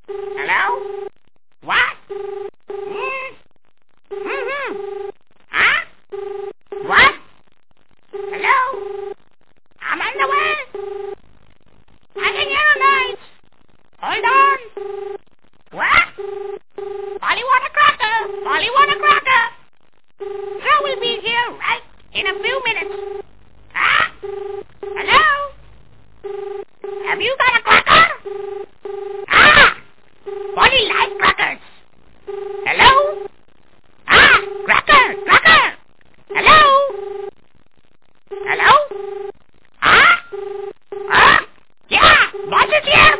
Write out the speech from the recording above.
Hello? What? Huh? What? Hello? I'm on the way. I can hear a noise. Hold on. What? Polly want a cracker. Polly want a cracker. Joe will be here right in a few minutes. Huh? Hello? Have you got a cracker? Ah! Polly likes crackers. Hello? Ah! Cracker! Cracker! Hello? Hello? Ah? Ah? Yeah! Boss is here!